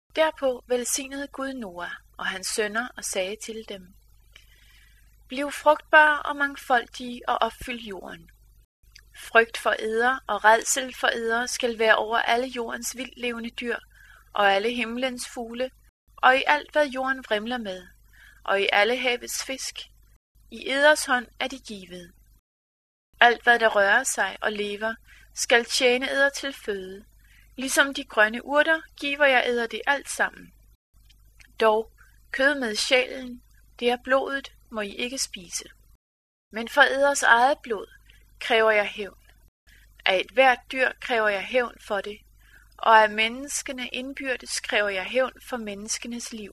Derpå velsignede Gud Noah og hans sønner og sagde til dem: Bliv frugtbare og mangfoldige og opfyld jorden. Frygt for eder og rædsel for eder skal være over alle jordens vildtlevende dyr og alle himlens fugle og i alt hvad jorden vrimler med og i alle havets fisk. I eders hånd er de givet. Alt hvad der rører sig og lever skal tjene eder til føde. Ligesom de grønne urter giver jeg eder det alt sammen. Dog kød med sjælen, det er blodet, må I ikke spise. Men for eders eget blod kræver jeg hævn. Af et hvert dyr kræver jeg hævn for det, og af menneskene indbyrdes kræver jeg hævn for menneskenes liv.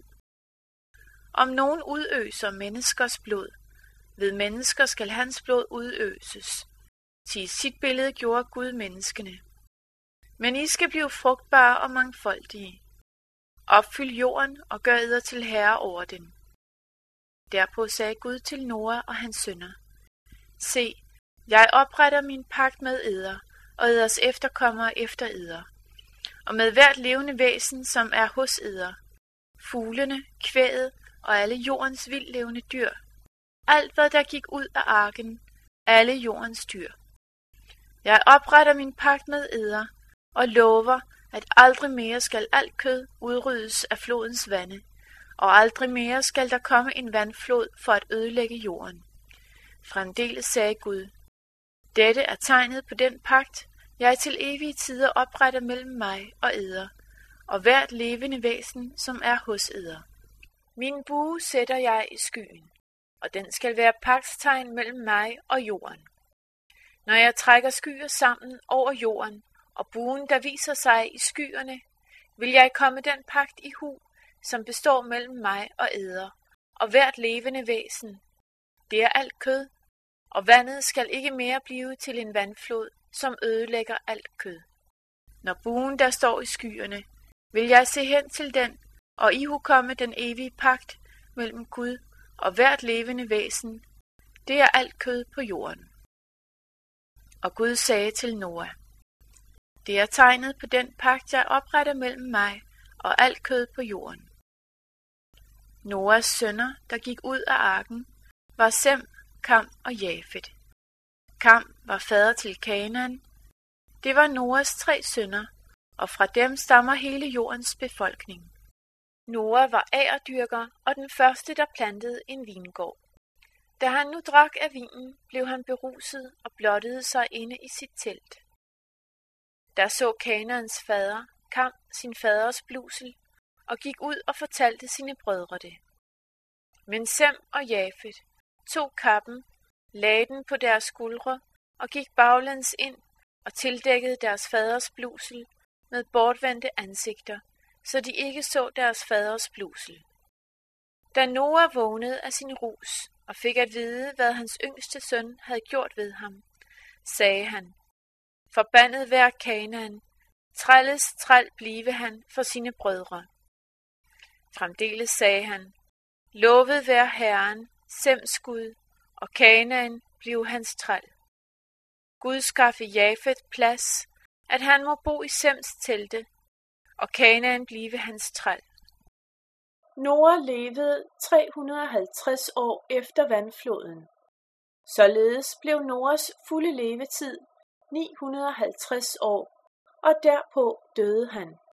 Om nogen udøser menneskers blod, ved mennesker skal hans blod udøses. Til sit billede gjorde Gud menneskene. Men I skal blive frugtbare og mangfoldige. Opfyld jorden og gør eder til herre over den. Derpå sagde Gud til Noah og hans sønner: Se, jeg opretter min pagt med eder og eders efterkommere efter eder, og med hvert levende væsen, som er hos eder, fuglene, kvæget og alle jordens vildtlevende dyr, alt hvad der gik ud af arken, alle jordens dyr. Jeg opretter min pagt med eder og lover, at aldrig mere skal alt kød udryddes af flodens vande, og aldrig mere skal der komme en vandflod for at ødelægge jorden. Fremdeles sagde Gud: Dette er tegnet på den pagt, jeg til evige tider opretter mellem mig og eder, og hvert levende væsen, som er hos eder. Min bue sætter jeg i skyen, og den skal være pagtstegn mellem mig og jorden. Når jeg trækker skyer sammen over jorden, og buen, der viser sig i skyerne, vil jeg komme den pagt i hu, som består mellem mig og eder, og hvert levende væsen. Det er alt kød, og vandet skal ikke mere blive til en vandflod, som ødelægger alt kød. Når buen, der står i skyerne, vil jeg se hen til den, og ihukomme den evige pagt mellem Gud og hvert levende væsen. Det er alt kød på jorden. Og Gud sagde til Noah: Det er tegnet på den pagt, jeg opretter mellem mig og alt kød på jorden. Noahs sønner, der gik ud af arken, var Sem, Kam og Jafet. Kam var fader til Kanaan. Det var Noahs 3 sønner, og fra dem stammer hele jordens befolkning. Noah var agerdyrker og den første, der plantede en vingård. Da han nu drak af vinen, blev han beruset og blottede sig inde i sit telt. Der så Kanaans fader, Kam, sin faders blusel, og gik ud og fortalte sine brødre det. Men Sem og Jafet tog kappen, lagde den på deres skuldre og gik baglæns ind og tildækkede deres faders blusel med bortvendte ansigter, så de ikke så deres faders blusel. Da Noah vågnede af sin rus og fik at vide, hvad hans yngste søn havde gjort ved ham, sagde han: Forbandet være Kanaan, trælles træl blive han for sine brødre. Fremdeles sagde han: Lovet være Herren, Sems Gud, og Kanaan blev hans træl. Gud skaffe Jafet plads, at han må bo i Sems telte, og Kanaan blive hans træl. Noah levede 350 år efter vandfloden. Således blev Noahs fulde levetid 950 år, og derpå døde han.